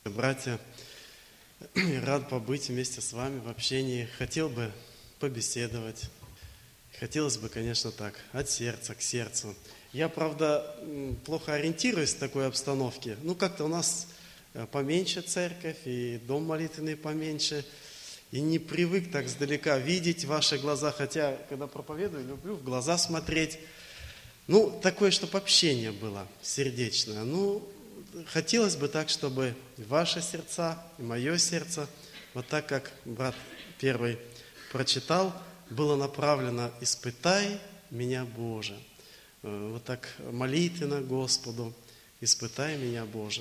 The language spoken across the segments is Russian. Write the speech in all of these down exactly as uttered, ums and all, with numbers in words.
Братья, рад побыть вместе с вами в общении. Хотел бы побеседовать. Хотелось бы, конечно, так, от сердца к сердцу. Я, правда, плохо ориентируюсь в такой обстановке. Ну, как-то у нас поменьше церковь, и дом молитвенный поменьше. И не привык так сдалека видеть ваши глаза, хотя, когда проповедую, люблю в глаза смотреть. Ну, такое, чтобы общение было сердечное. Ну, хотелось бы так, чтобы ваши сердца и мое сердце, вот так, как брат первый прочитал, было направлено «Испытай меня, Боже». Вот так молитвенно Господу «Испытай меня, Боже».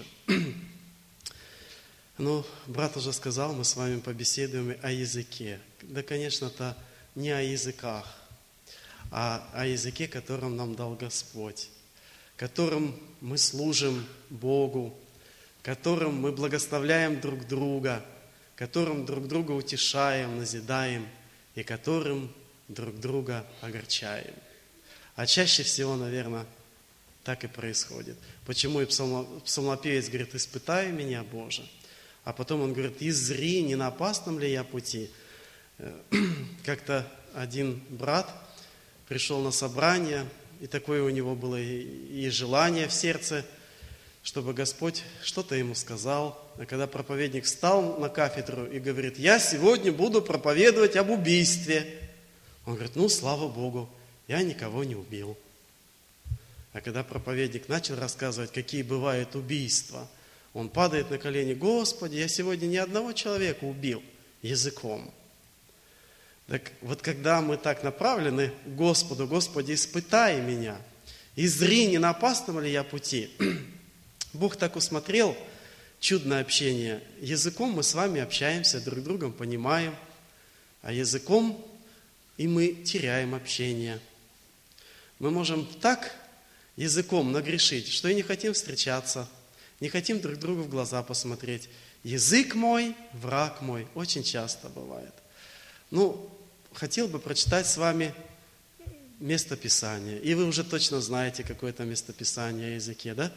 Ну, брат уже сказал, мы с вами побеседуем о языке. Да, конечно-то не о языках, а о языке, которым нам дал Господь, которым мы служим Богу, которым мы благословляем друг друга, которым друг друга утешаем, назидаем и которым друг друга огорчаем. А чаще всего, наверное, так и происходит. Почему и псалмопевец говорит: «Испытай меня, Боже». А потом он говорит: «Изри, не на опасном ли я пути». Как-то один брат пришел на собрание, и такое у него было и желание в сердце, чтобы Господь что-то ему сказал. А когда проповедник встал на кафедру и говорит: «Я сегодня буду проповедовать об убийстве», он говорит: «Ну, слава Богу, я никого не убил». А когда проповедник начал рассказывать, какие бывают убийства, он падает на колени: «Господи, я сегодня ни одного человека убил языком». Так вот, когда мы так направлены к Господу: «Господи, испытай меня, изри, не на опасном ли я пути», Бог так усмотрел чудное общение. Языком мы с вами общаемся, друг другом понимаем, а языком и мы теряем общение. Мы можем так языком нагрешить, что и не хотим встречаться, не хотим друг другу в глаза посмотреть. Язык мой, враг мой. Очень часто бывает. Ну, хотел бы прочитать с вами местописание. И вы уже точно знаете какое-то местописание о языке, да?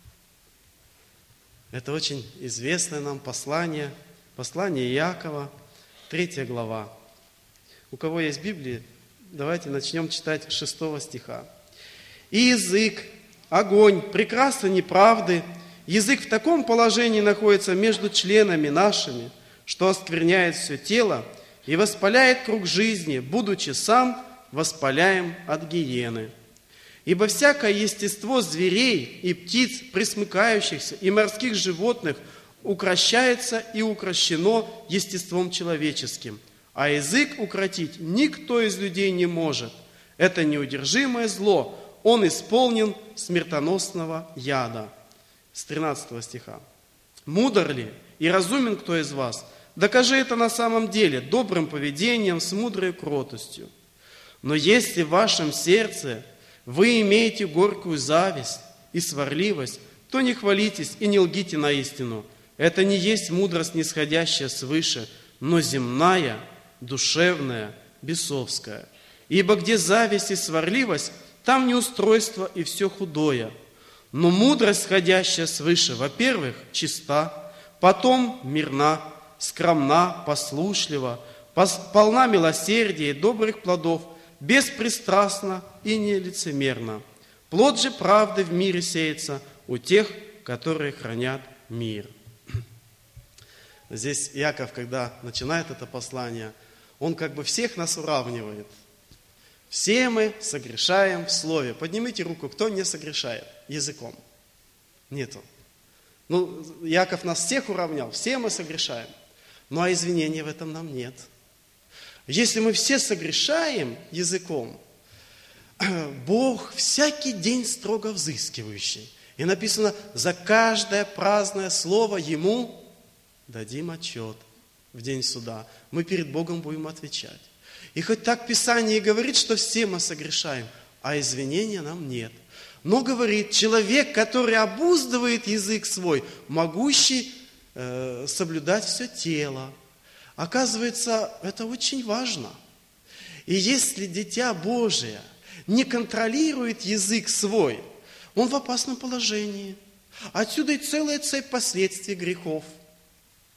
Это очень известное нам послание. Послание Иакова, третья глава. У кого есть Библия, давайте начнем читать с шестого стиха. «И язык, огонь, прекрасной неправды, язык в таком положении находится между членами нашими, что оскверняет все тело и воспаляет круг жизни, будучи сам воспаляем от гиены. Ибо всякое естество зверей и птиц, пресмыкающихся, и морских животных укрощается и укрощено естеством человеческим, а язык укротить никто из людей не может. Это неудержимое зло, он исполнен смертоносного яда». С тринадцатого стиха. «Мудр ли и разумен кто из вас? Докажи это на самом деле добрым поведением, с мудрой кротостью. Но если в вашем сердце вы имеете горькую зависть и сварливость, то не хвалитесь и не лгите на истину. Это не есть мудрость, нисходящая свыше, но земная, душевная, бесовская. Ибо где зависть и сварливость, там неустройство и все худое. Но мудрость, сходящая свыше, во-первых, чиста, потом мирна, скромна, послушлива, полна милосердия и добрых плодов, беспристрастна и нелицемерна. Плод же правды в мире сеется у тех, которые хранят мир». Здесь Иаков, когда начинает это послание, он как бы всех нас уравнивает. Все мы согрешаем в слове. Поднимите руку, кто не согрешает языком. Нету. Ну, Иаков нас всех уравнял, все мы согрешаем. Ну, а извинения в этом нам нет. Если мы все согрешаем языком, Бог всякий день строго взыскивающий. И написано: за каждое праздное слово Ему дадим отчет в день суда. Мы перед Богом будем отвечать. И хоть так Писание и говорит, что все мы согрешаем, а извинения нам нет. Но говорит, человек, который обуздывает язык свой, могущий э, соблюдать все тело. Оказывается, это очень важно. И если дитя Божие не контролирует язык свой, он в опасном положении. Отсюда и целая цепь последствий грехов.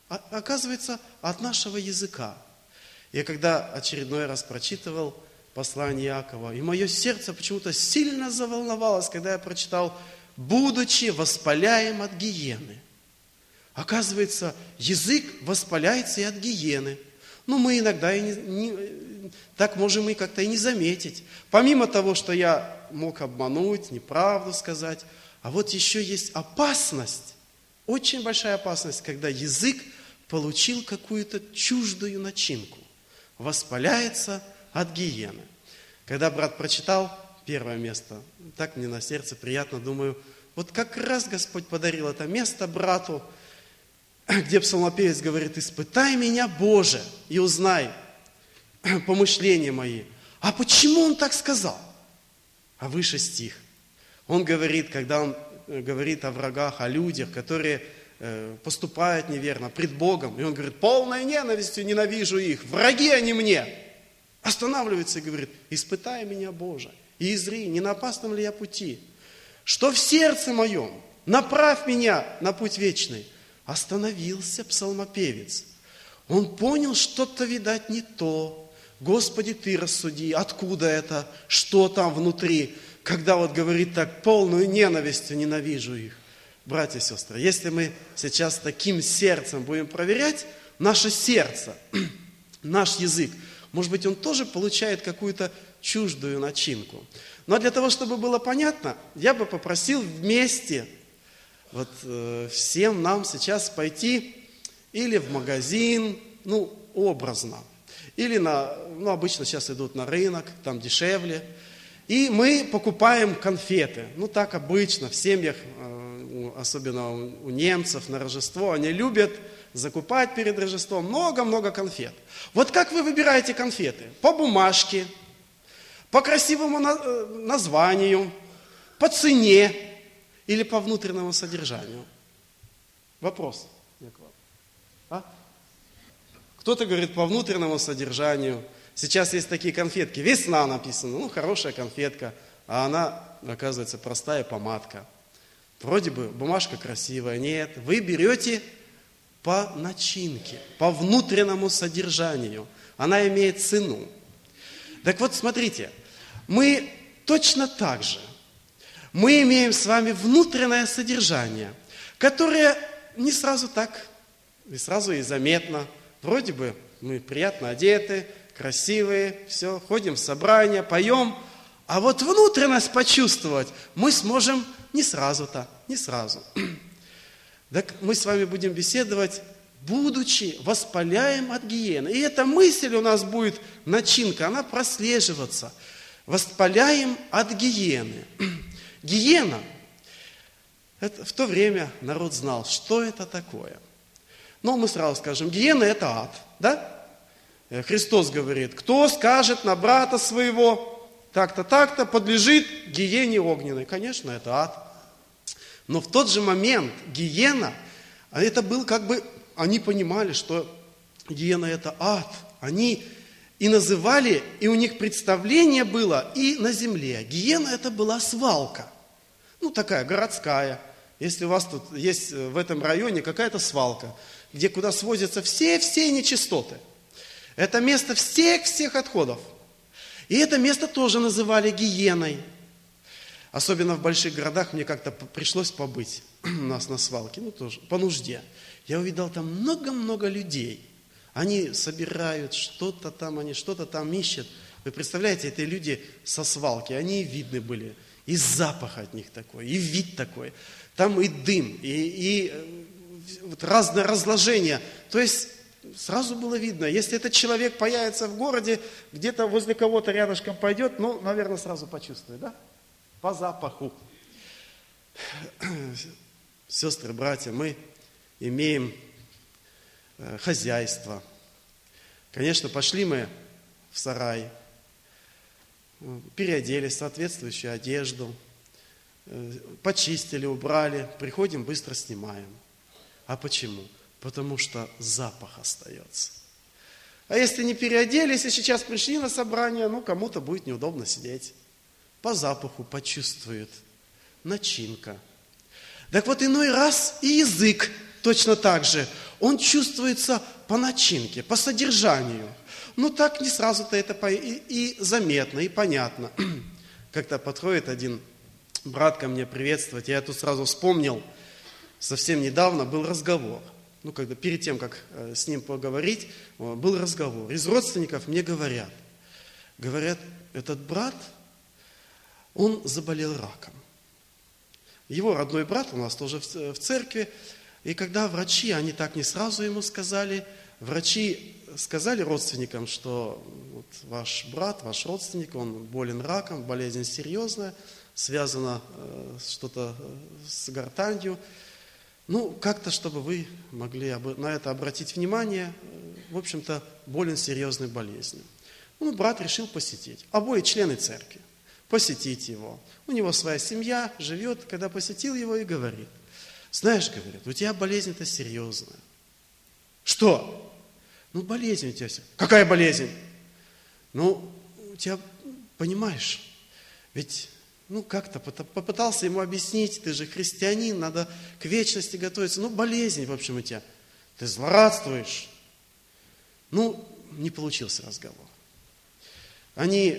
А, оказывается, от нашего языка. Я когда очередной раз прочитывал послание Иакова, и мое сердце почему-то сильно заволновалось, когда я прочитал: «Будучи воспаляем от гиены». Оказывается, язык воспаляется и от гиены. Ну, мы иногда и не, не, так можем и как-то и не заметить. Помимо того, что я мог обмануть, неправду сказать, а вот еще есть опасность, очень большая опасность, когда язык получил какую-то чуждую начинку, воспаляется от гиены. Когда брат прочитал первое место, так мне на сердце приятно, думаю, вот как раз Господь подарил это место брату, где псалмопевец говорит: «Испытай меня, Боже, и узнай помышления мои». А почему он так сказал? А выше стих. Он говорит, когда он говорит о врагах, о людях, которые поступают неверно пред Богом, и он говорит: «Полной ненавистью ненавижу их, враги они мне». Останавливается и говорит: «Испытай меня, Боже, и изри, не на опасном ли я пути, что в сердце моем, направь меня на путь вечный». Остановился псалмопевец. Он понял, что-то, видать, не то. Господи, Ты рассуди, откуда это, что там внутри, когда вот говорит так: полную ненавистью ненавижу их. Братья и сестры, если мы сейчас таким сердцем будем проверять наше сердце, наш язык, может быть, он тоже получает какую-то чуждую начинку. Но для того, чтобы было понятно, я бы попросил вместе вот э, всем нам сейчас пойти или в магазин, ну, образно, или на, ну, обычно сейчас идут на рынок, там дешевле, и мы покупаем конфеты. Ну, так обычно в семьях, э, особенно у, у немцев на Рождество, они любят закупать перед Рождеством много-много конфет. Вот как вы выбираете конфеты? По бумажке, по красивому на, э, названию, по цене или по внутреннему содержанию? Вопрос. А? Кто-то говорит по внутреннему содержанию. Сейчас есть такие конфетки. «Весна» написано. Ну, хорошая конфетка. А она, оказывается, простая помадка. Вроде бы бумажка красивая. Нет. Вы берете по начинке, по внутреннему содержанию. Она имеет цену. Так вот, смотрите. Мы точно так же. Мы имеем с вами внутреннее содержание, которое не сразу так, не сразу и заметно. Вроде бы мы приятно одеты, красивые, все, ходим в собрания, поем, а вот внутренность почувствовать мы сможем не сразу-то, не сразу. Так мы с вами будем беседовать, будучи воспаляем от гиены. И эта мысль у нас будет, начинка, она прослеживаться. Воспаляем от гиены. Гиена, это, в то время народ знал, что это такое. Но мы сразу скажем, гиена – это ад, да? Христос говорит: кто скажет на брата своего, так-то, так-то, подлежит гиене огненной. Конечно, это ад. Но в тот же момент гиена, это был как бы, они понимали, что гиена – это ад. Они и называли, и у них представление было и на земле. Гиена – это была свалка. Ну, такая городская. Если у вас тут есть в этом районе какая-то свалка, где куда свозятся все-все нечистоты. Это место всех-всех отходов. И это место тоже называли гиеной. Особенно в больших городах мне как-то пришлось побыть у нас на свалке, ну тоже, по нужде. Я увидел там много-много людей. Они собирают что-то там, они что-то там ищут. Вы представляете, это люди со свалки, они видны были. И запах от них такой, и вид такой. Там и дым, и, и вот разное разложение. То есть сразу было видно, если этот человек появится в городе, где-то возле кого-то рядышком пойдет, ну, наверное, сразу почувствует, да? По запаху. Сестры, братья, мы имеем хозяйство. Конечно, пошли мы в сарай, переодели соответствующую одежду, почистили, убрали, приходим, быстро снимаем. А почему? Потому что запах остается. А если не переоделись и сейчас пришли на собрание, ну, кому-то будет неудобно сидеть. По запаху почувствует начинка. Так вот, иной раз и язык точно так же. Он чувствуется по начинке, по содержанию. Ну так не сразу-то это по- и, и заметно, и понятно. Как-то подходит один брат ко мне приветствовать, я тут сразу вспомнил, совсем недавно был разговор. Ну, когда перед тем, как э, с ним поговорить, э, был разговор. Из родственников мне говорят, говорят, этот брат, он заболел раком. Его родной брат у нас тоже в, в церкви, и когда врачи, они так не сразу ему сказали, врачи сказали родственникам, что вот ваш брат, ваш родственник, он болен раком, болезнь серьезная, связано э, что-то с гортанью. Ну, как-то, чтобы вы могли на это обратить внимание, в общем-то, болен серьезной болезнью. Ну, брат решил посетить. Обои члены церкви. Посетить его. У него своя семья, живет, когда посетил его и говорит. Знаешь, говорит, у тебя болезнь-то серьезная. Что? Ну, болезнь у тебя серьезная. Какая болезнь? Ну, у тебя, понимаешь, ведь... Ну, как-то попытался ему объяснить, ты же христианин, надо к вечности готовиться. Ну, болезнь, в общем, у тебя. Ты злорадствуешь. Ну, не получился разговор. Они,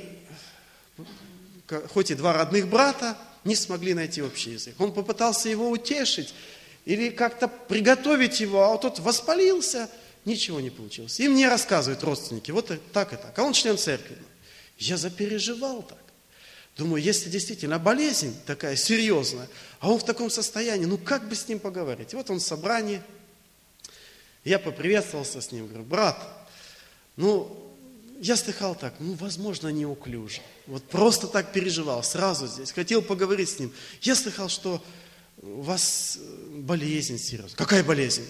хоть и два родных брата, не смогли найти общий язык. Он попытался его утешить или как-то приготовить его, а тот воспалился, ничего не получилось. И мне рассказывают родственники, вот так и так. А он член церкви. Я запереживал так. Думаю, если действительно болезнь такая серьезная, а он в таком состоянии, ну как бы с ним поговорить? И вот он в собрании, я поприветствовался с ним, говорю, брат, ну, я слыхал так, ну, возможно, неуклюже. Вот просто так переживал, сразу здесь, хотел поговорить с ним. Я слыхал, что у вас болезнь серьезная. Какая болезнь?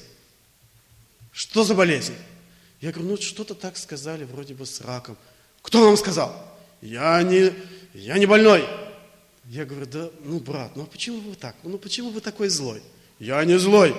Что за болезнь? Я говорю, ну, что-то так сказали, вроде бы с раком. Кто вам сказал? Я не... Я не больной. Я говорю, да, ну, брат, ну, а почему вы так? Ну, почему вы такой злой? Я не злой.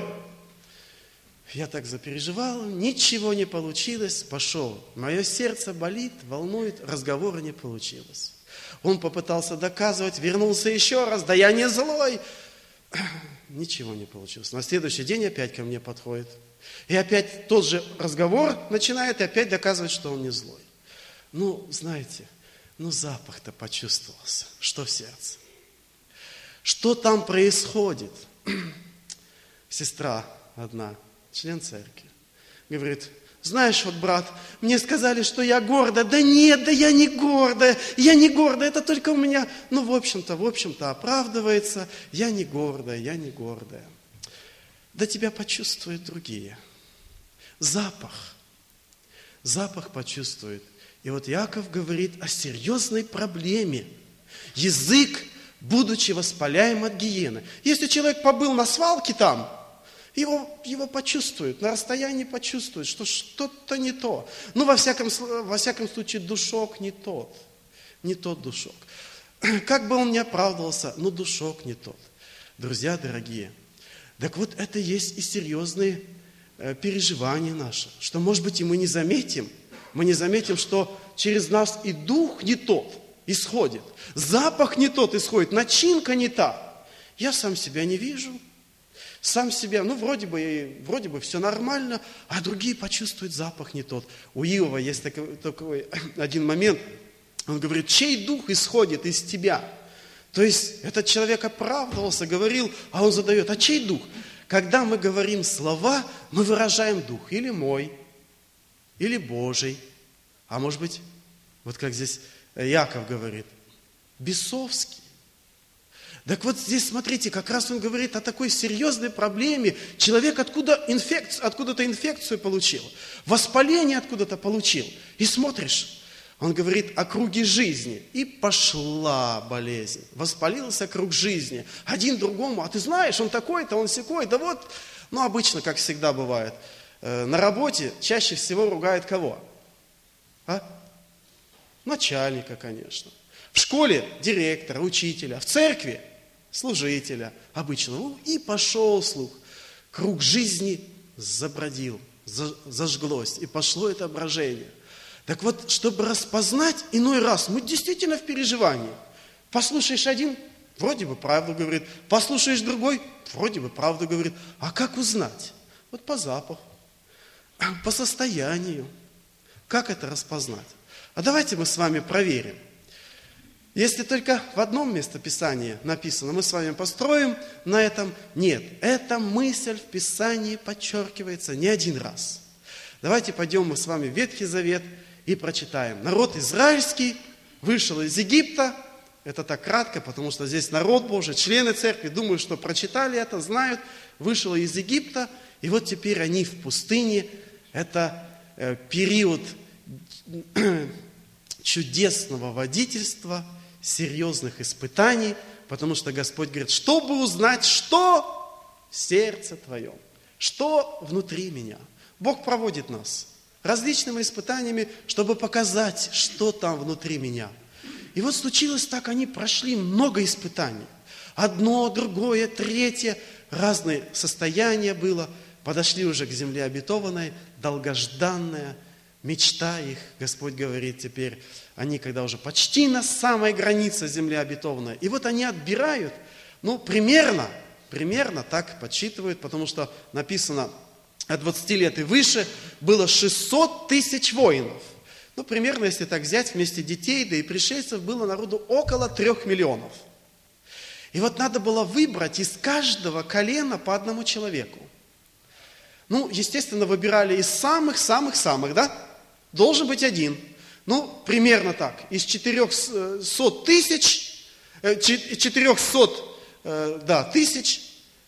Я так запереживал, ничего не получилось, пошел. Мое сердце болит, волнует, разговора не получилось. Он попытался доказывать, вернулся еще раз, да я не злой. Ничего не получилось. На следующий день опять ко мне подходит. И опять тот же разговор начинает, и опять доказывать, что он не злой. Ну, знаете... Ну, запах-то почувствовался. Что в сердце? Что там происходит? Сестра одна, член церкви, говорит, знаешь, вот, брат, мне сказали, что я гордая. Да нет, да я не гордая, я не гордая, это только у меня, ну, в общем-то, в общем-то, оправдывается. Я не гордая, я не гордая. Да тебя почувствуют другие. Запах. Запах почувствует. И вот Иаков говорит о серьезной проблеме. Язык, будучи воспаляем от гиены. Если человек побыл на свалке там, его, его почувствуют, на расстоянии почувствуют, что что-то не то. Ну, во всяком, во всяком случае, душок не тот. Не тот душок. Как бы он ни оправдывался, но душок не тот. Друзья дорогие, так вот это есть и серьезные э, переживания наши, что, может быть, и мы не заметим, мы не заметим, что через нас и дух не тот исходит, запах не тот исходит, начинка не та. Я сам себя не вижу, сам себя, ну, вроде бы, вроде бы все нормально, а другие почувствуют запах не тот. У Иова есть такой, такой один момент, он говорит, чей дух исходит из тебя? То есть этот человек оправдывался, говорил, а он задает, а чей дух? Когда мы говорим слова, мы выражаем дух, или мой, или Божий, а может быть, вот как здесь Иаков говорит, бесовский. Так вот здесь, смотрите, как раз он говорит о такой серьезной проблеме. Человек откуда инфекцию, откуда-то инфекцию получил, воспаление откуда-то получил. И смотришь, он говорит о круге жизни. И пошла болезнь. Воспалился круг жизни. Один другому, а ты знаешь, он такой-то, он сякой. Да вот, ну обычно, как всегда бывает, на работе чаще всего ругают кого? А? Начальника, конечно. В школе директора, учителя. В церкви служителя обычно. Ну, и пошел слух. Круг жизни забродил, зажглось. И пошло это брожение. Так вот, чтобы распознать, иной раз мы действительно в переживании. Послушаешь один, вроде бы правду говорит. Послушаешь другой, вроде бы правду говорит. А как узнать? Вот по запаху. по состоянию. Как это распознать? А давайте мы с вами проверим. Если только в одном местописании написано, мы с вами построим на этом. Нет, эта мысль в Писании подчеркивается не один раз. Давайте пойдем мы с вами в Ветхий Завет и прочитаем. Народ израильский вышел из Египта. Это так кратко, потому что здесь народ Божий, члены церкви, думаю, что прочитали это, знают. Вышел из Египта, и вот теперь они в пустыне. Это э, период чудесного водительства, серьезных испытаний, потому что Господь говорит, чтобы узнать, что в сердце твоем, что внутри меня. Бог проводит нас различными испытаниями, чтобы показать, что там внутри меня. И вот случилось так, они прошли много испытаний. Одно, другое, третье, разные состояния было. Подошли уже к земле обетованной, долгожданная мечта их. Господь говорит теперь, они когда уже почти на самой границе земли обетованной. И вот они отбирают, ну, примерно, примерно так подсчитывают, потому что написано, от двадцати лет и выше было шестьсот тысяч воинов. Ну, примерно, если так взять, вместе детей, да и пришельцев, было народу около трех миллионов. И вот надо было выбрать из каждого колена по одному человеку. Ну, естественно, выбирали из самых-самых-самых, да? Должен быть один. Ну, примерно так. Из четырехсот тысяч, четырехсот, да, тысяч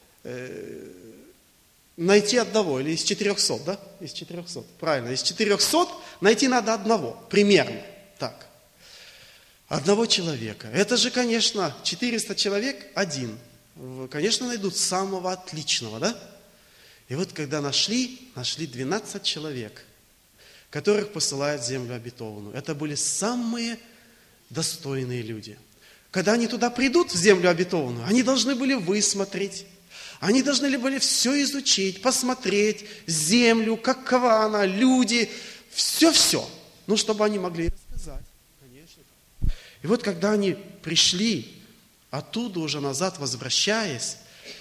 найти одного. Или из четырехсот, да? Из четырехсот, правильно. Из четырехсот найти надо одного. Примерно так. Одного человека. Это же, конечно, четыреста человек, один. Конечно, найдут самого отличного, да? И вот когда нашли, нашли двенадцать человек, которых посылают в землю обетованную. Это были самые достойные люди. Когда они туда придут, в землю обетованную, они должны были высмотреть, они должны были все изучить, посмотреть землю, какова она, люди, все-все. Ну, чтобы они могли рассказать, конечно. И вот когда они пришли, оттуда уже назад возвращаясь,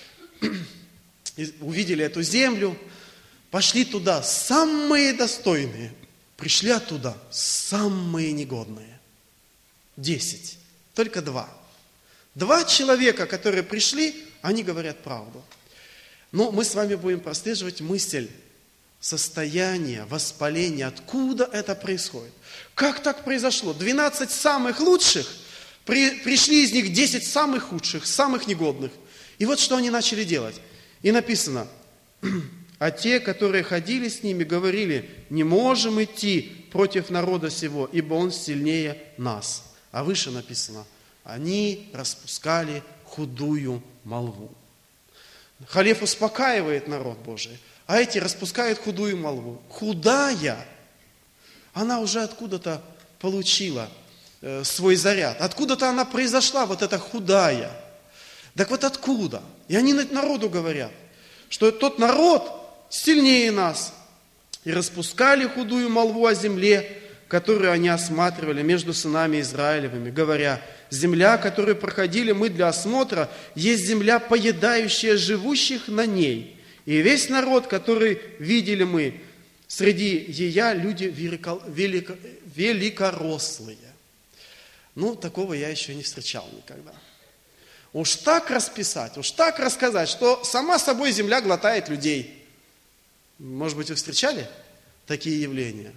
увидели эту землю, пошли туда самые достойные, пришли оттуда самые негодные. Десять, только два. Два человека, которые пришли, они говорят правду. Но мы с вами будем прослеживать мысль состояния, воспаления, откуда это происходит. Как так произошло? двенадцать самых лучших, при, пришли из них десять самых худших, самых негодных. И вот что они начали делать. И написано, а те, которые ходили с ними, говорили, не можем идти против народа сего, ибо он сильнее нас. А выше написано, они распускали худую молву. Халев успокаивает народ Божий, а эти распускают худую молву. Худая, она уже откуда-то получила э, свой заряд. Откуда-то она произошла, вот эта худая. Так вот откуда? И они народу говорят, что тот народ сильнее нас. И распускали худую молву о земле, которую они осматривали между сынами Израилевыми, говоря, земля, которую проходили мы для осмотра, есть земля, поедающая живущих на ней. И весь народ, который видели мы, среди ея люди велико, велико, великорослые. Ну, такого я еще не встречал никогда. Уж так расписать, уж так рассказать, что сама собой земля глотает людей. Может быть, вы встречали такие явления?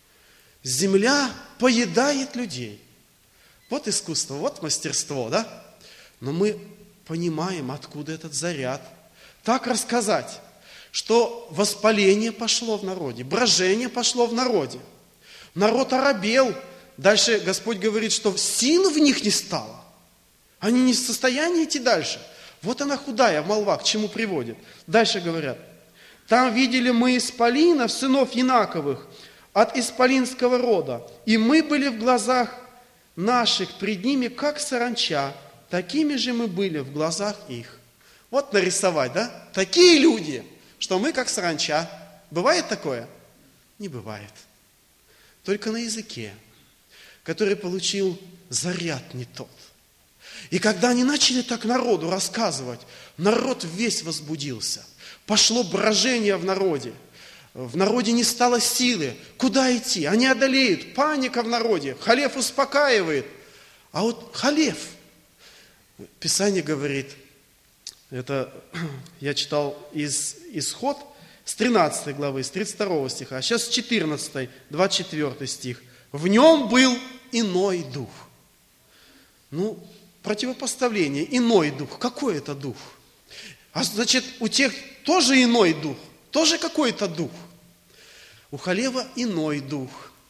Земля поедает людей. Вот искусство, вот мастерство, да? Но мы понимаем, откуда этот заряд. Так рассказать, что воспаление пошло в народе, брожение пошло в народе. Народ оробел. Дальше Господь говорит, что сил в них не стало. Они не в состоянии идти дальше. Вот она худая молва, к чему приводит. Дальше говорят, там видели мы исполинов, сынов Янаковых, от исполинского рода. И мы были в глазах наших пред ними, как саранча. Такими же мы были в глазах их. Вот нарисовать, да? Такие люди, что мы как саранча. Бывает такое? Не бывает. Только на языке, который получил заряд не тот. И когда они начали так народу рассказывать, народ весь возбудился. Пошло брожение в народе. В народе не стало силы. Куда идти? Они одолеют. Паника в народе. Халев успокаивает. А вот Халев, Писание говорит, это я читал из Исход, с тринадцатой главы, с тридцать второго стиха, а сейчас с четырнадцатой, двадцать четвёртый стих. В нем был иной дух. Ну, противопоставление, иной дух. Какой это дух? А значит, у тех тоже иной дух, тоже какой-то дух. У Халева иной дух.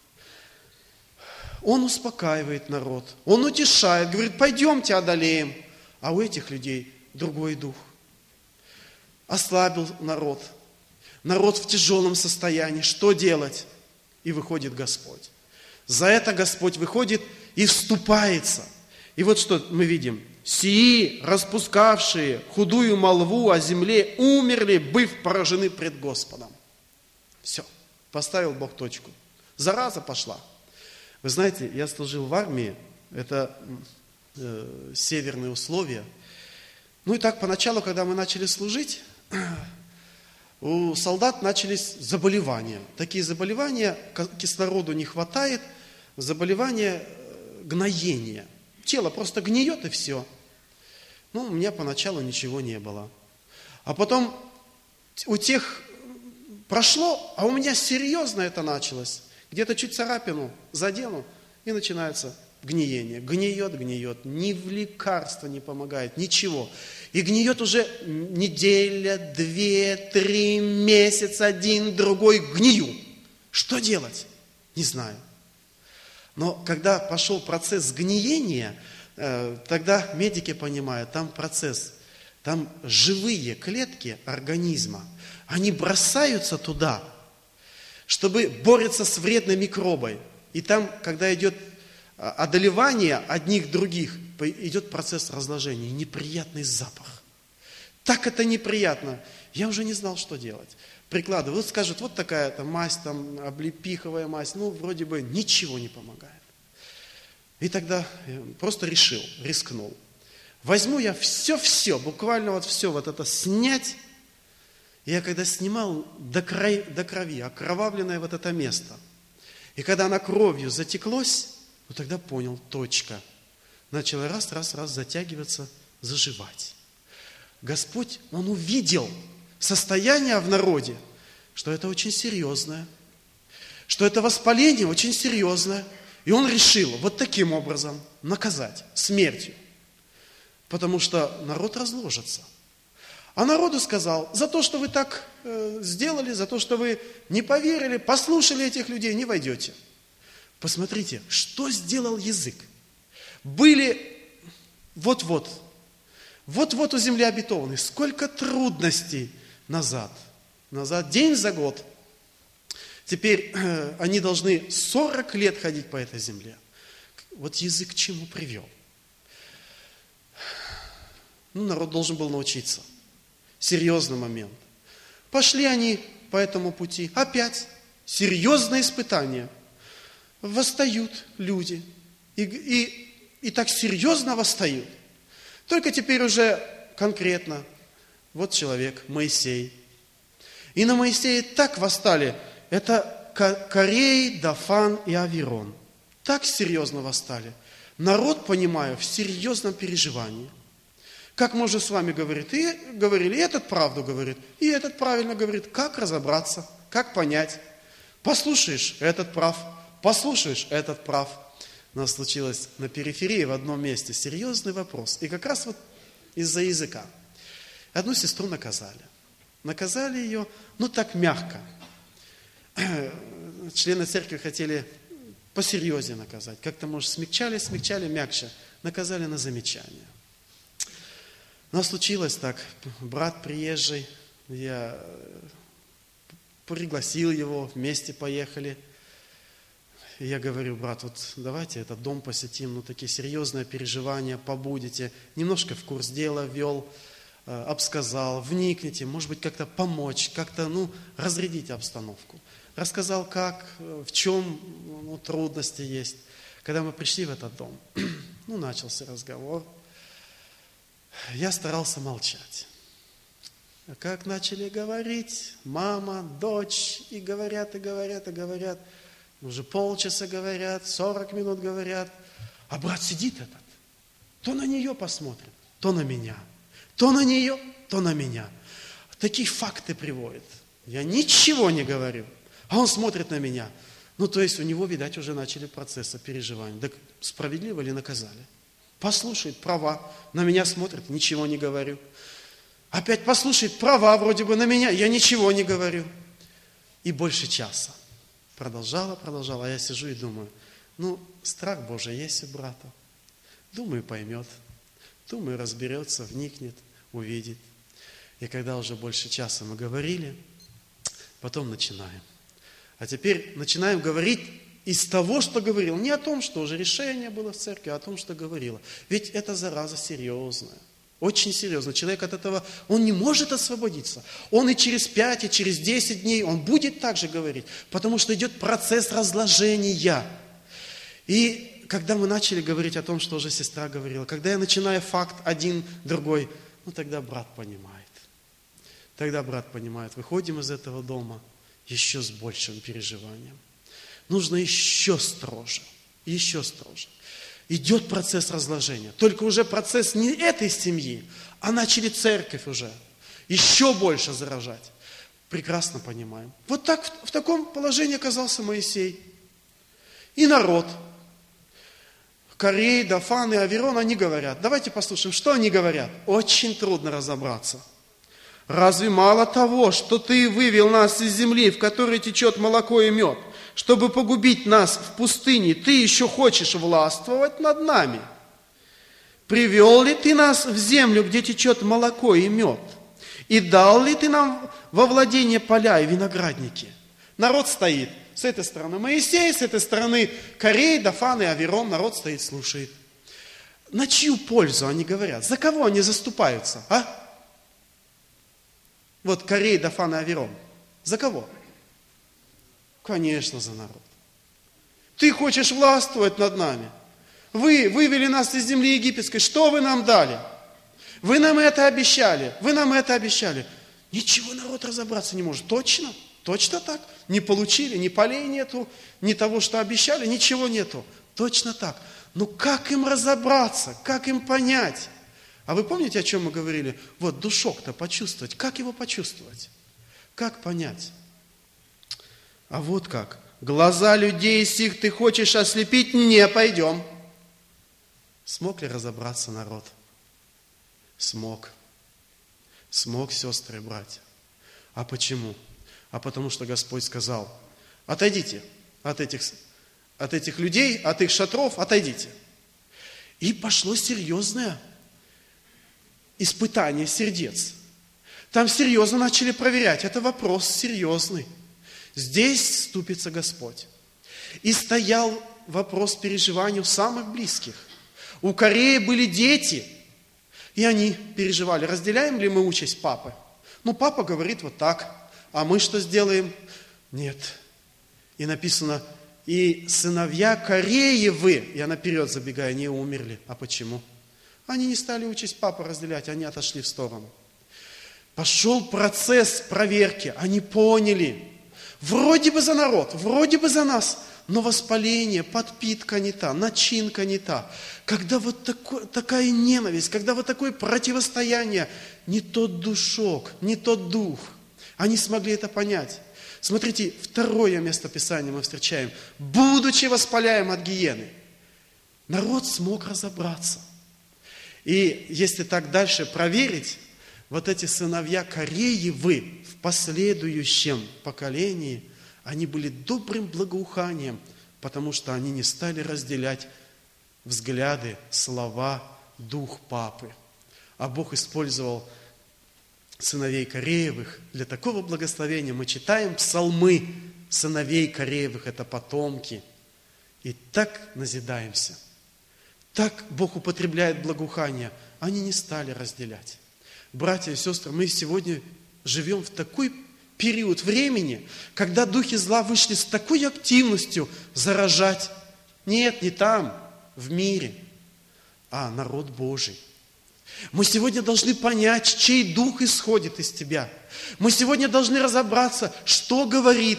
Он успокаивает народ, он утешает, говорит, пойдемте одолеем. А у этих людей другой дух. Ослабил народ. Народ в тяжелом состоянии. Что делать? И выходит Господь. За это Господь выходит и вступается. И вот что мы видим. Сии, распускавшие худую молву о земле, умерли, быв поражены пред Господом. Все. Поставил Бог точку. Зараза пошла. Вы знаете, я служил в армии. Это э, северные условия. Ну и так, поначалу, когда мы начали служить, у солдат начались заболевания. Такие заболевания, кислороду не хватает, заболевания гноения. Тело просто гниет и все. Ну, у меня поначалу ничего не было. А потом у тех прошло, а у меня серьезно это началось. Где-то чуть царапину задену, и начинается гниение. Гниет, гниет. Ни в лекарство не помогает, ничего. И гниет уже неделя, две, три, месяц, один, другой, гнию. Что делать? Не знаю. Но когда пошел процесс гниения, тогда медики понимают, там процесс, там живые клетки организма, они бросаются туда, чтобы бороться с вредной микробой. И там, когда идет одолевание одних других, идет процесс разложения, неприятный запах. Так это неприятно. Я уже не знал, что делать. Прикладываю, вот скажут, вот такая там мазь, там облепиховая мазь, ну, вроде бы ничего не помогает. И тогда я просто решил, рискнул. Возьму я все-все, буквально вот все вот это снять. И я когда снимал до, край, до крови, окровавленное вот это место, и когда оно кровью затеклось, ну тогда понял, точка. Начало раз, раз, раз затягиваться, заживать. Господь, Он увидел состояние в народе, что это очень серьезное, что это воспаление очень серьезное. И Он решил вот таким образом наказать смертью. Потому что народ разложится. А народу сказал, за то, что вы так э, сделали, за то, что вы не поверили, послушали этих людей, не войдете. Посмотрите, что сделал язык. Были вот-вот, вот-вот у земли обетованной. Сколько трудностей назад. Назад, день за год. Теперь э, они должны сорок лет ходить по этой земле. Вот язык к чему привел? Ну, народ должен был научиться. Серьезный момент. Пошли они по этому пути. Опять серьезное испытание. Восстают люди. И, и, и так серьезно восстают. Только теперь уже конкретно. Вот человек, Моисей. И на Моисея так восстали. Это Корей, Дафан и Авирон. Так серьезно восстали. Народ, понимаю, в серьезном переживании. Как мы уже с вами говорит, и говорили, и этот правду говорит, и этот правильно говорит. Как разобраться, как понять? Послушаешь, этот прав, послушаешь, этот прав. У нас случилось на периферии в одном месте серьезный вопрос. И как раз вот из-за языка. Одну сестру наказали. Наказали ее, ну так мягко. Члены церкви хотели посерьезнее наказать. Как-то, может, смягчали, смягчали мягче. Наказали на замечание. Но случилось так. Брат приезжий, я пригласил его, вместе поехали. И я говорю, брат, вот давайте этот дом посетим, ну такие серьезные переживания, побудете. Немножко в курс дела ввел, обсказал, вникните, может быть, как-то помочь, как-то, ну, разрядить обстановку. Рассказал, как, в чем ну, трудности есть. Когда мы пришли в этот дом, ну, начался разговор. Я старался молчать. А как начали говорить, мама, дочь, и говорят, и говорят, и говорят, уже полчаса говорят, сорок минут говорят, а брат сидит этот, то на нее посмотрит, то на меня, то на нее, то на меня. Такие факты приводит. Я ничего не говорю, а он смотрит на меня. Ну, то есть у него, видать, уже начали процессы переживания. Так справедливо ли наказали? Послушает, права, на меня смотрит, ничего не говорю. Опять послушает, права вроде бы на меня, я ничего не говорю. И больше часа. Продолжала, продолжала, а я сижу и думаю, ну, страх Божий есть у брата. Думаю, поймет. Думаю, разберется, вникнет, увидит. И когда уже больше часа мы говорили, потом начинаем. А теперь начинаем говорить из того, что говорил. Не о том, что уже решение было в церкви, а о том, что говорила. Ведь эта зараза серьезная. Очень серьезно. Человек от этого, он не может освободиться. Он и через пять, и через десять дней, он будет так же говорить. Потому что идет процесс разложения. И когда мы начали говорить о том, что уже сестра говорила, когда я начинаю факт один, другой, ну тогда брат понимает. Тогда брат понимает. Выходим из этого дома еще с большим переживанием. Нужно еще строже, еще строже. Идет процесс разложения. Только уже процесс не этой семьи, а начали церковь уже еще больше заражать. Прекрасно понимаем. Вот так, в, в таком положении оказался Моисей. И народ. Корей, Дафан и Аверон, они говорят. Давайте послушаем, что они говорят. Очень трудно разобраться. Разве мало того, что ты вывел нас из земли, в которой течет молоко и мед, чтобы погубить нас в пустыне, ты еще хочешь властвовать над нами? Привел ли ты нас в землю, где течет молоко и мед? И дал ли ты нам во владение поля и виноградники? Народ стоит. С этой стороны Моисей, с этой стороны Корей, Дафан и Аверон. Народ стоит, слушает. На чью пользу они говорят? За кого они заступаются? А? Вот Корей, Дафан и Аверон. За кого? Конечно, за народ. Ты хочешь властвовать над нами. Вы вывели нас из земли египетской. Что вы нам дали? Вы нам это обещали. Вы нам это обещали. Ничего народ разобраться не может. Точно? Точно так? Не получили, ни полей нету, ни того, что обещали, ничего нету. Точно так. Но как им разобраться? Как им понять? А вы помните, о чем мы говорили? Вот душок-то почувствовать. Как его почувствовать? Как понять? А вот как. Глаза людей сих ты хочешь ослепить? Не пойдем. Смог ли разобраться народ? Смог. Смог, сестры и братья. А почему? А потому что Господь сказал, отойдите от этих, от этих людей, от их шатров, отойдите. И пошло серьезное испытание сердец. Там серьезно начали проверять. Это вопрос серьезный. Здесь вступится Господь. И стоял вопрос переживания у самых близких. У Кореи были дети, и они переживали, разделяем ли мы участь папы. Ну, папа говорит вот так, а мы что сделаем? Нет. И написано, и сыновья Кореевы, я наперед забегаю, не умерли. А почему? Они не стали участь папы разделять, они отошли в сторону. Пошел процесс проверки, они поняли. Вроде бы за народ, вроде бы за нас, но воспаление, подпитка не та, начинка не та. Когда вот такой, такая ненависть, когда вот такое противостояние, не тот душок, не тот дух. Они смогли это понять. Смотрите, второе место Писания мы встречаем. Будучи воспаляем от гиены, народ смог разобраться. И если так дальше проверить, вот эти сыновья Кореевы в последующем поколении, они были добрым благоуханием, потому что они не стали разделять взгляды, слова, дух папы. А Бог использовал сыновей Кореевых для такого благословения. Мы читаем псалмы сыновей Кореевых, это потомки. И так назидаемся. Так Бог употребляет благоухание. Они не стали разделять. Братья и сестры, мы сегодня живем в такой период времени, когда духи зла вышли с такой активностью заражать. Нет, не там, в мире, а народ Божий. Мы сегодня должны понять, чей дух исходит из тебя. Мы сегодня должны разобраться, что говорит.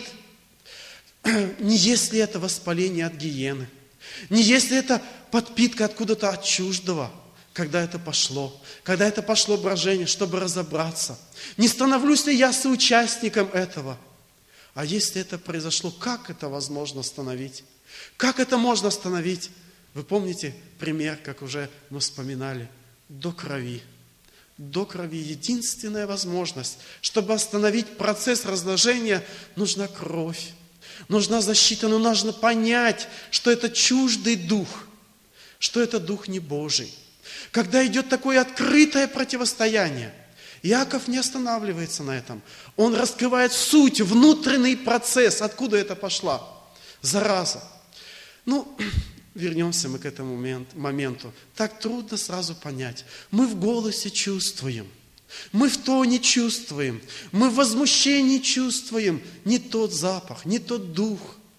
Не есть ли это воспаление от гиены, не есть ли это подпитка откуда-то от чуждого, когда это пошло, когда это пошло брожение, чтобы разобраться. Не становлюсь ли я соучастником этого? А если это произошло, как это возможно остановить? Как это можно остановить? Вы помните пример, как уже мы вспоминали, до крови. До крови единственная возможность, чтобы остановить процесс разложения, нужна кровь, нужна защита, но нужно понять, что это чуждый дух, что это дух не Божий. Когда идет такое открытое противостояние, Иаков не останавливается на этом. Он раскрывает суть, внутренний процесс, откуда это пошла. Зараза. Ну, вернемся мы к этому моменту. Так трудно сразу понять. Мы в голосе чувствуем. Мы в тоне чувствуем. Мы в возмущении чувствуем. Не тот запах, не тот дух.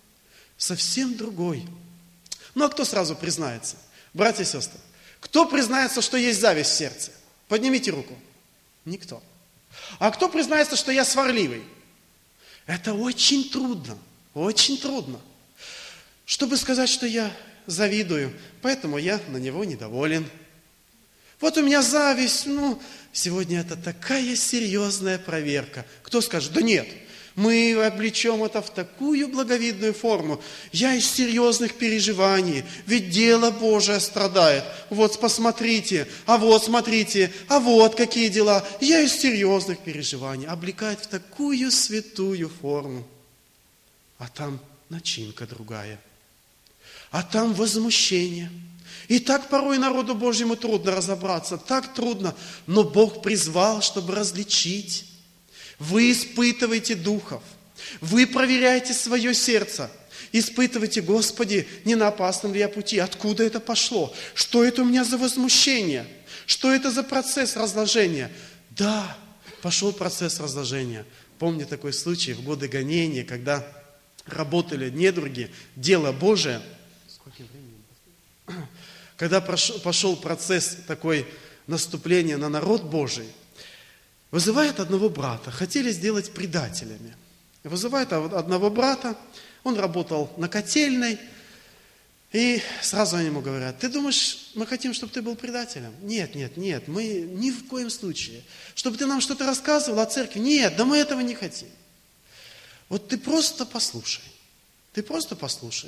Совсем другой. Ну, а кто сразу признается? Братья и сестры, кто признается, что есть зависть в сердце? Поднимите руку. Никто. А кто признается, что я сварливый? Это очень трудно. Очень трудно. Чтобы сказать, что я завидую, поэтому я на него недоволен. Вот у меня зависть, ну, сегодня это такая серьезная проверка. Кто скажет, да нет, мы облечем это в такую благовидную форму. Я из серьезных переживаний, ведь дело Божие страдает. Вот посмотрите, а вот смотрите, а вот какие дела. Я из серьезных переживаний. Облекает в такую святую форму. А там начинка другая. А там возмущение. И так порой народу Божьему трудно разобраться, так трудно. Но Бог призвал, чтобы различить. Вы испытываете духов, вы проверяете свое сердце, испытываете, Господи, не на опасном ли я пути, откуда это пошло, что это у меня за возмущение, что это за процесс разложения. Да, пошел процесс разложения. Помню такой случай в годы гонения, когда работали недруги, дело Божие. Сколько времени? Когда пошел процесс такой наступления на народ Божий, вызывает одного брата, хотели сделать предателями. Вызывает одного брата, он работал на котельной, и сразу они ему говорят, ты думаешь, мы хотим, чтобы ты был предателем? Нет, нет, нет, мы ни в коем случае. Чтобы ты нам что-то рассказывал о церкви? Нет, да мы этого не хотим. Вот ты просто послушай, ты просто послушай.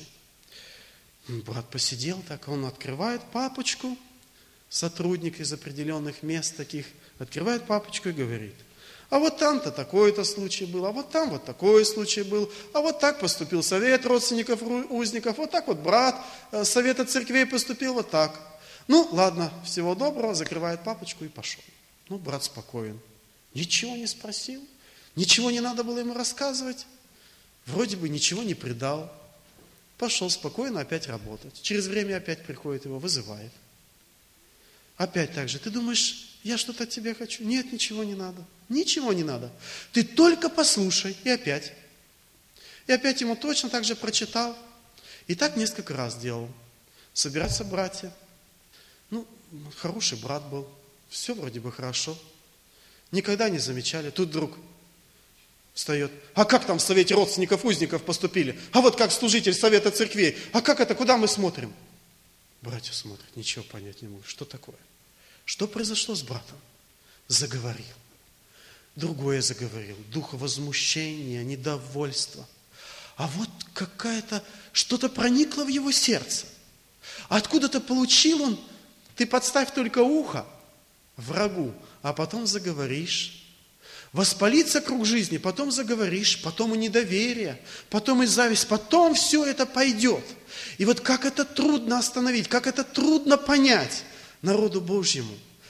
Брат посидел так, он открывает папочку, сотрудник из определенных мест таких, открывает папочку и говорит, а вот там-то такой-то случай был, а вот там вот такой случай был, а вот так поступил совет родственников узников, вот так вот брат совета церквей поступил, вот так. Ну, ладно, всего доброго, закрывает папочку и пошел. Ну, брат спокоен. Ничего не спросил, ничего не надо было ему рассказывать, вроде бы ничего не предал. Пошел спокойно опять работать. Через время опять приходит его, вызывает. Опять так же, ты думаешь, я что-то от тебя хочу? Нет, ничего не надо. Ничего не надо. Ты только послушай. И опять. И опять ему точно так же прочитал. И так несколько раз делал. Собираются братья. Ну, хороший брат был. Все вроде бы хорошо. Никогда не замечали. Тут вдруг встает. А как там в совете родственников узников поступили? А вот как служитель совета церквей? А как это? Куда мы смотрим? Братья смотрят, ничего понять не могут. Что такое? Что произошло с братом? Заговорил. Другое заговорил. Дух возмущения, недовольства. А вот какая-то, что-то проникло в его сердце. Откуда-то получил он, ты подставь только ухо врагу, а потом заговоришь. Воспалится круг жизни, потом заговоришь, потом и недоверие, потом и зависть, потом все это пойдет. И вот как это трудно остановить, как это трудно понять народу Божьему.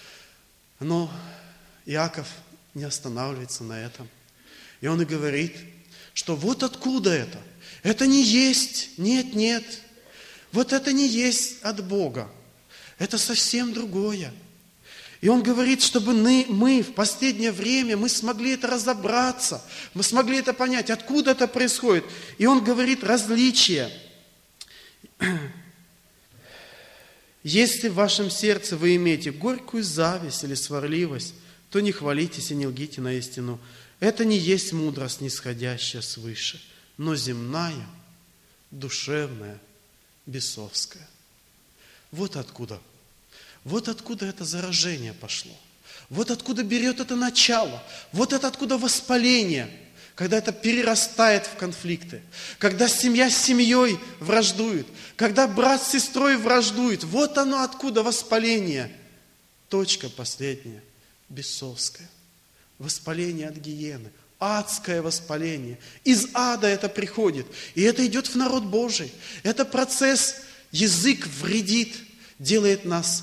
Но Иаков не останавливается на этом. И он и говорит, что вот откуда это. Это не есть, нет, нет. Вот это не есть от Бога. Это совсем другое. И он говорит, чтобы мы, мы в последнее время, мы смогли это разобраться, мы смогли это понять, откуда это происходит. И он говорит различия. Если в вашем сердце вы имеете горькую зависть или сварливость, то не хвалитесь и не лгите на истину. Это не есть мудрость, нисходящая свыше, но земная, душевная, бесовская. Вот откуда. Вот откуда это заражение пошло. Вот откуда берет это начало. Вот это откуда воспаление, когда это перерастает в конфликты. Когда семья с семьей враждует. Когда брат с сестрой враждует. Вот оно откуда воспаление. Точка последняя. Бесовская. Воспаление от гиены. Адское воспаление. Из ада это приходит. И это идет в народ Божий. Это процесс. Язык вредит. Делает нас,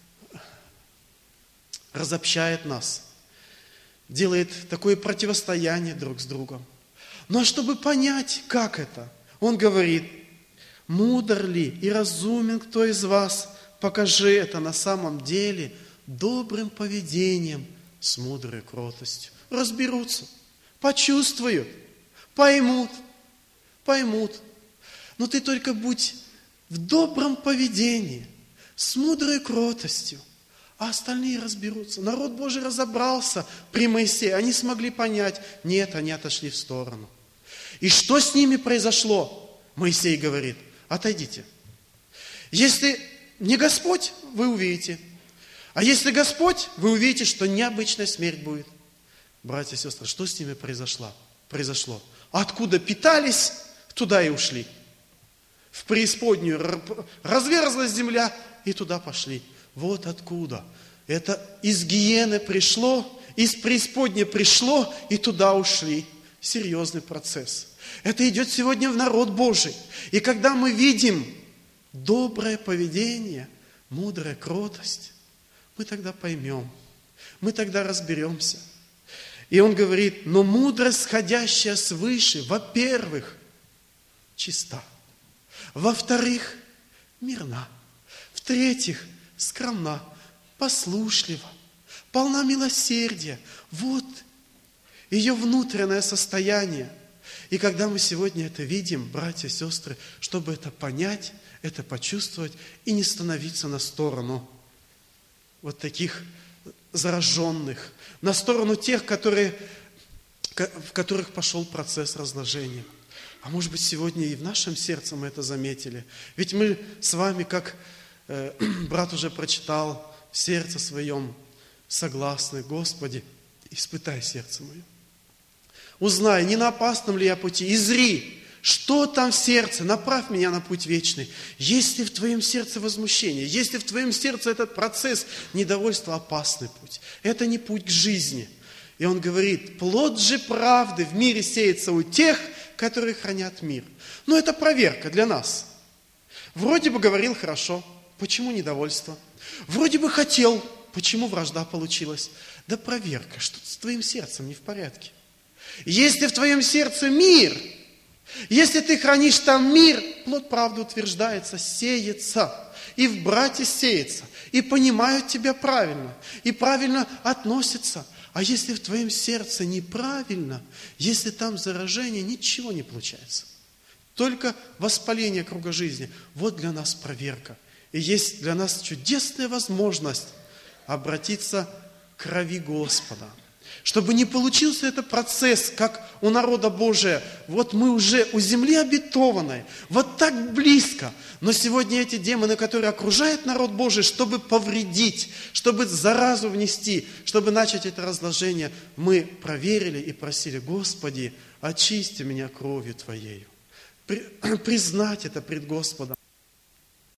разобщает нас. Делает такое противостояние друг с другом. Но чтобы понять, как это, он говорит, мудр ли и разумен кто из вас, покажи это на самом деле добрым поведением с мудрой кротостью. Разберутся, почувствуют, поймут, поймут. Но ты только будь в добром поведении, с мудрой кротостью. А остальные разберутся. Народ Божий разобрался при Моисее. Они смогли понять. Нет, они отошли в сторону. И что с ними произошло? Моисей говорит, отойдите. Если не Господь, вы увидите. А если Господь, вы увидите, что необычная смерть будет. Братья и сестры, что с ними произошло? Произошло. Откуда питались, туда и ушли. В преисподнюю разверзлась земля, и туда пошли. Вот откуда. Это из гиены пришло, из преисподней пришло, и туда ушли. Серьезный процесс. Это идет сегодня в народ Божий. И когда мы видим доброе поведение, мудрая кротость, мы тогда поймем, мы тогда разберемся. И он говорит, но мудрость, сходящая свыше, во-первых, чиста. Во-вторых, мирна. В-третьих, скромна, послушлива, полна милосердия. Вот ее внутреннее состояние. И когда мы сегодня это видим, братья и сестры, чтобы это понять, это почувствовать и не становиться на сторону вот таких зараженных, на сторону тех, которые, в которых пошел процесс разложения. А может быть, сегодня и в нашем сердце мы это заметили. Ведь мы с вами, как э, брат уже прочитал, в сердце своем согласны, Господи, испытай сердце мое. Узнай, не на опасном ли я пути, и зри, что там в сердце, направь меня на путь вечный. Есть ли в твоем сердце возмущение, есть ли в твоем сердце этот процесс недовольства, опасный путь. Это не путь к жизни. И он говорит, плод же правды в мире сеется у тех, которые хранят мир. Но это проверка для нас. Вроде бы говорил хорошо, почему недовольство? Вроде бы хотел, почему вражда получилась? Да проверка, что-то с твоим сердцем не в порядке. Если в твоем сердце мир, если ты хранишь там мир, плод правды утверждается, сеется, и в брате сеется, и понимают тебя правильно, и правильно относятся. А если в твоем сердце неправильно, если там заражение, ничего не получается. Только воспаление круга жизни. Вот для нас проверка. И есть для нас чудесная возможность обратиться к крови Господа. Чтобы не получился этот процесс, как у народа Божия. Вот мы уже у земли обетованной, вот так близко. Но сегодня эти демоны, которые окружают народ Божий, чтобы повредить, чтобы заразу внести, чтобы начать это разложение, мы проверили и просили, Господи, очисти меня кровью Твоею. Признать это пред Господом.